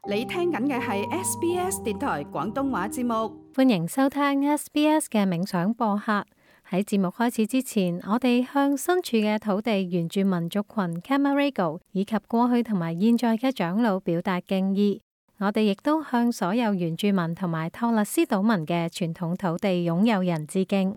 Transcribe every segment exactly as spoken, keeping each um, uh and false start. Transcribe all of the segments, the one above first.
你聽緊嘅係 S B S 電台廣東話節目， 歡迎收聽 S B S 嘅冥想播客。喺節目開始之前，我哋向身處嘅土地原住民族群 Cammeraygal 以及過去同埋現在嘅長老表達敬意。我哋亦都向所有原住民同埋托勒斯島民嘅傳統土地擁有人致敬。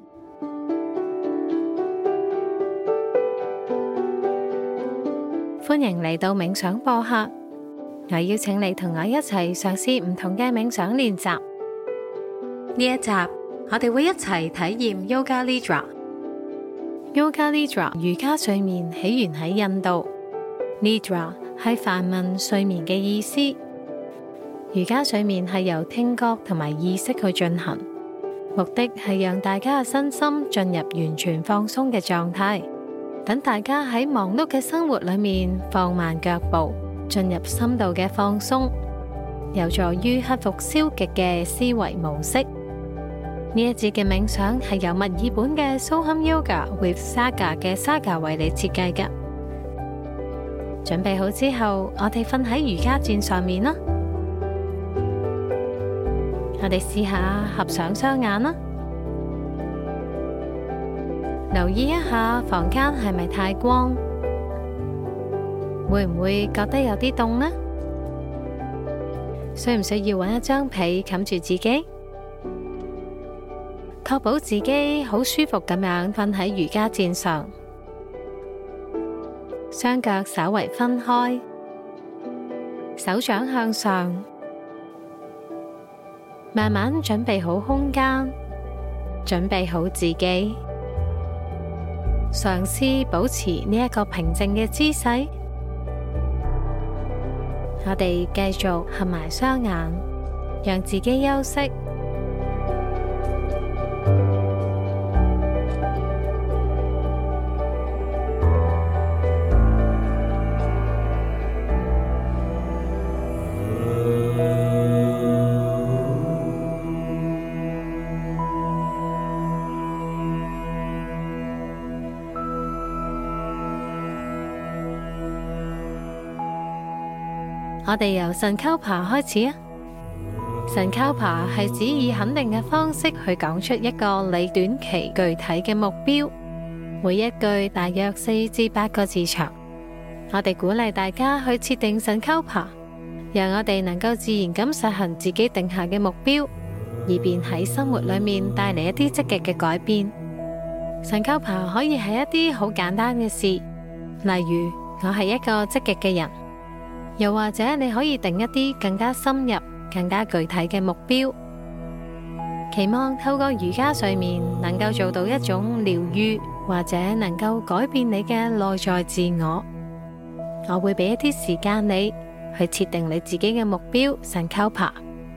歡迎嚟到冥想播客。我邀請你同我一齊嘗試唔同嘅冥想練習。呢一集我哋會一齊體驗 Yoga Nidra。Yoga Nidra 瑜伽睡眠起源喺印度。Nidra 係梵文睡眠嘅意思。瑜伽睡眠係由聽覺同埋意識去進行，目的係讓大家嘅身心進入完全放鬆嘅狀態，等大家喺忙碌嘅生活裏面放慢腳步，進入深度嘅放鬆，有助於克服消極嘅思維模式。呢一節嘅冥想係由墨爾本嘅 Soham Yoga with Saga 嘅 Saga 為你設計嘅。準備好之後，我哋瞓喺瑜伽墊上面啦。我哋試下合上雙眼啦，留意一下房間係咪太光，會唔會覺得有啲凍呢？需唔需要揾一張被冚住自己？確保自己好舒服咁樣瞓喺瑜伽墊上，雙腳稍微分開，手掌向上，慢慢準備好空間，準備好自己，嘗試保持呢一個平靜嘅姿勢。我哋繼續合埋雙眼，讓自己休息。我哋由神誥爬開始啊！神誥爬係指以肯定嘅方式去講出一個你短期具體嘅目標，每一句大約四至八個字長。我哋鼓勵大家去設定神誥爬，讓我哋能夠自然咁實行自己定下嘅目標，以便喺生活裏面帶嚟一啲積極嘅改變。神誥爬可以係一啲好簡單嘅事，例如我係一個積極嘅人。又或者你可以定一啲更加深入、更加具體嘅目標，期望透過瑜伽睡眠能夠做到一種療癒，或者能夠改變你嘅內在自我。我會俾一啲時間你去設定你自己嘅目標，神誥爬。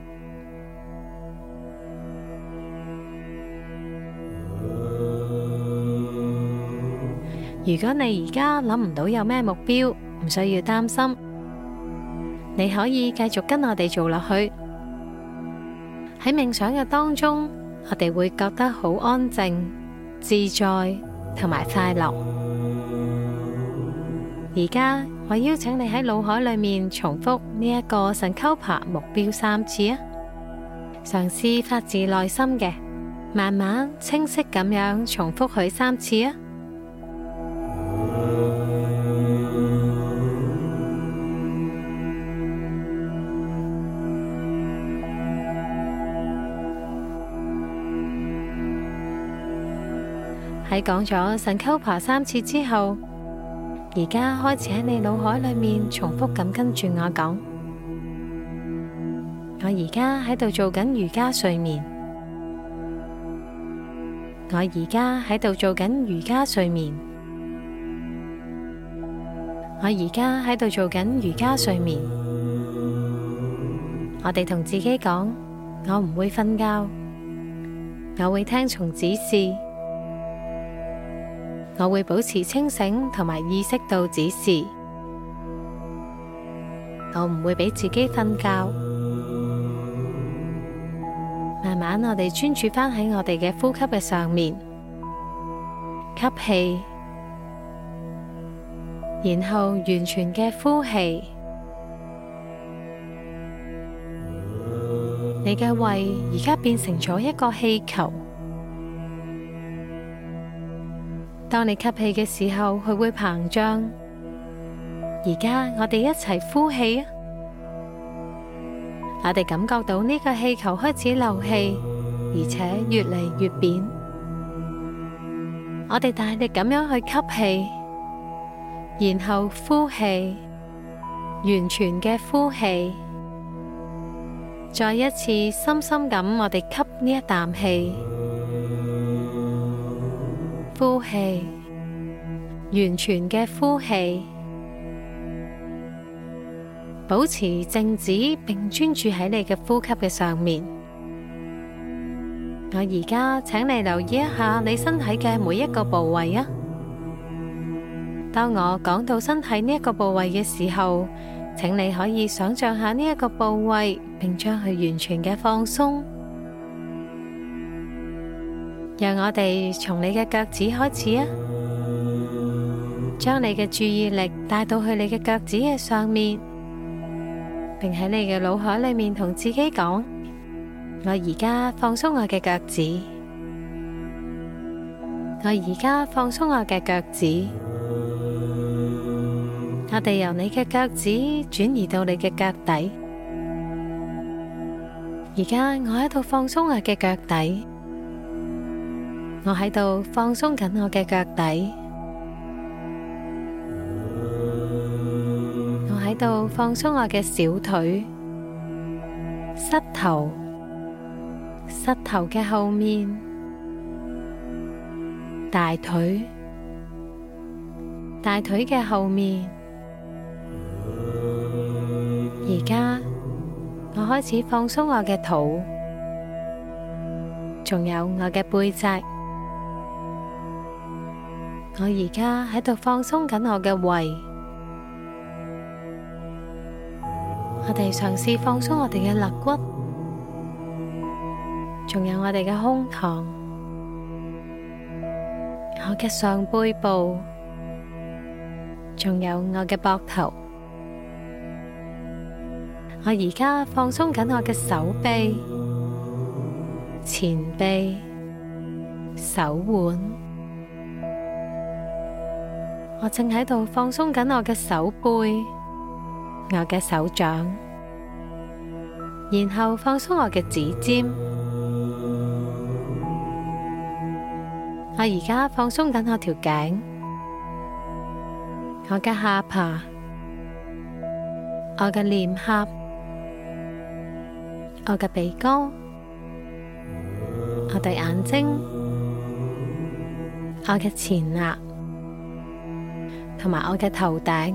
如果你而家諗唔到有咩目標，唔需要擔心。你可以繼續跟我哋做落去。喺冥想嘅當中，我哋會覺得好安靜、自在同埋快樂。而家我邀請你喺腦海裏面重複呢一個神誥爬目標三次啊！嘗試發自內心嘅，慢慢清晰咁樣重複佢三次啊！喺講咗神誥爬三次之後，而家開始喺你腦海裏面重複咁跟住我講：我而家喺度做緊瑜伽睡眠，我而家喺度做緊瑜伽睡眠，我而家喺度做緊瑜伽睡眠。我哋同自己講：我唔會瞓覺，我會聽從指示。我會保持清醒同埋意識到指示，我唔會俾自己瞓覺。慢慢我哋專注返喺我哋嘅呼吸嘅上面，吸氣，然後完全嘅呼氣， 你嘅胃而家變成咗一個氣球。當你吸氣嘅時候，佢會膨脹。而家我哋一齊呼氣啊！我哋感覺到呢個氣球開始漏氣，而且越嚟越扁。我哋大力咁樣去吸氣，然後呼氣，完全嘅呼氣。再一次深深咁，我哋吸呢一啖氣，呼氣，完全嘅呼氣。保持靜止並專注喺你嘅呼吸嘅上面。我而家請你留意一下你身體嘅每一個部位啊。當我講到身體呢一個部位嘅時候，請你可以想象下呢一個部位，並將佢完全嘅放鬆。讓我哋從你嘅腳趾開始啊，將你嘅注意力帶到去你嘅腳趾嘅上面，並喺你嘅腦海裏面同自己講：我而家放鬆我嘅腳趾，我而家放鬆我嘅腳趾。我哋由你嘅腳趾轉移到你嘅腳底。而家我喺度放鬆我嘅腳底，我喺度放鬆緊我嘅腳底，我喺度放鬆我嘅小腿、膝頭、膝頭嘅後面、大腿、大腿嘅後面。而家我開始放鬆我嘅肚，仲有我嘅背脊。我而家喺度放鬆緊我嘅胃。我哋嘗試放鬆我哋嘅肋骨，仲有我哋嘅胸膛，我嘅上背部，仲有我嘅膊頭。我而家放鬆緊我嘅手臂、前臂、手腕。我正喺度放鬆緊我嘅手背、我嘅手掌，然後放鬆我嘅指尖。我而家放鬆緊我條頸、我嘅下巴、我嘅臉頰、我嘅鼻哥、我對眼睛、我嘅前額，同埋我嘅頭頂。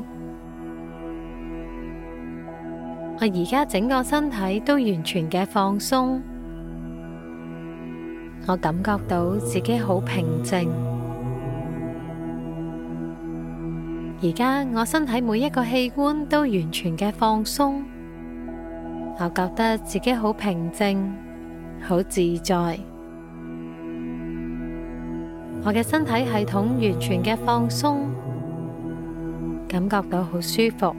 我而家整個身體都完全嘅放鬆，我感覺到自己好平靜。而家我身體每一個器官都完全嘅放鬆。我覺得自己好平靜，好自在。我嘅身體系統完全嘅放鬆，感覺到好舒服。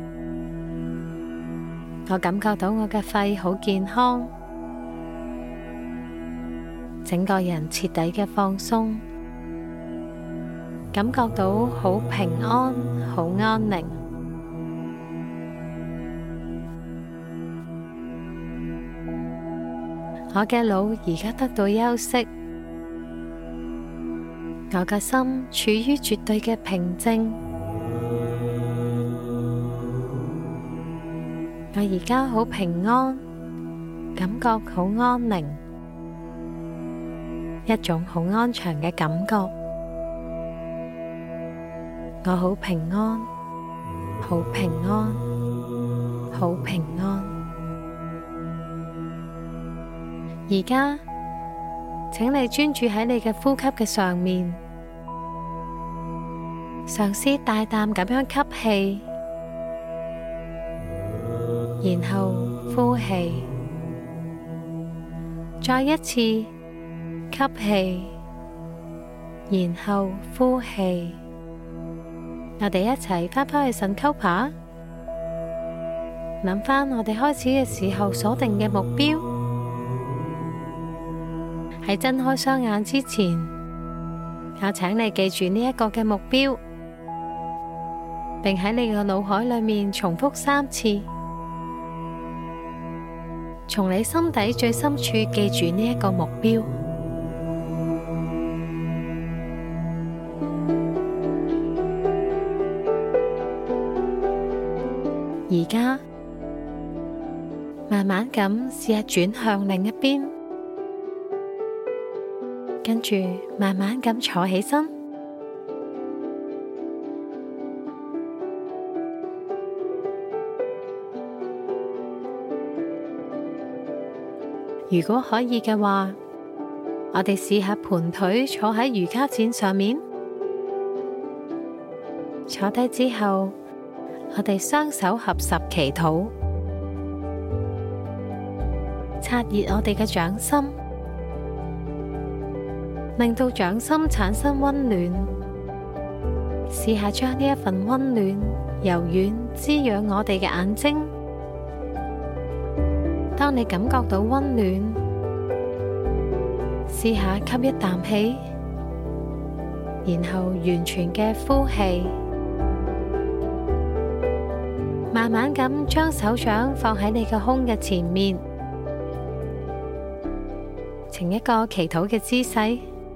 我感覺到我嘅肺好健康，整個人徹底嘅放鬆，感覺到好平安，好安寧。我嘅腦而家得到休息，我嘅心處於絕對嘅平靜。我而家好平安，感覺好安寧，一種好安詳嘅感覺。我好平安，好平安，好平安。而家，請你專注喺你嘅呼吸嘅上面，嘗試大啖咁樣吸氣，然後呼氣，再一次吸氣，然後呼氣。我哋一齊翻返去神溝爬，諗翻我哋開始嘅時候所定嘅目標。 喺睜開雙眼之前，我請你記住呢一個嘅目標，並喺你嘅腦海裏面重複三次，從你心底最深處記住呢一個目標。而家慢慢咁試下轉向另一邊，跟住慢慢咁坐起身。如果可以嘅話，我哋試下盤腿坐喺瑜伽墊上面。坐低之後，我哋雙手合十祈禱，擦熱我哋嘅掌心，令到掌心產生溫暖。試下將呢一份溫暖、柔軟滋養我哋嘅眼睛。當你感覺到溫暖，試下吸一啖氣，然後完全嘅呼氣。慢慢咁將手掌放喺你嘅胸嘅前面，呈一個祈禱嘅姿勢。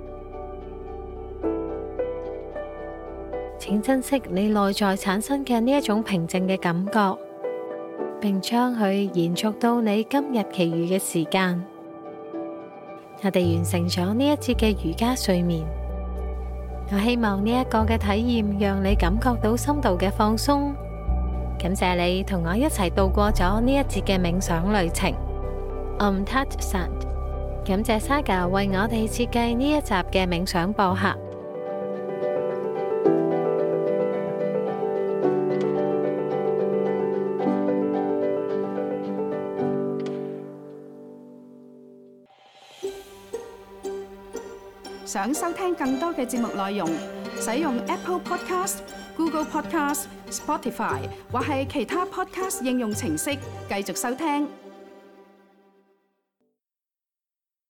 請珍惜你內在產生嘅呢一種平靜嘅感覺，並將佢延續到你今日其餘嘅時間。我哋完成咗呢一節嘅瑜伽睡眠。我希望呢一個嘅體驗讓你感覺到深度嘅放鬆。感謝你同我一齊度過咗呢一節嘅冥想旅程。Om Tat Sat， 感謝 Saga 為我哋設計呢一集嘅冥想播客。 想收聽更多嘅節目內容，使用 Apple Podcast、Google Podcast、Spotify 或係其他 Podcast 應用程式繼續收聽。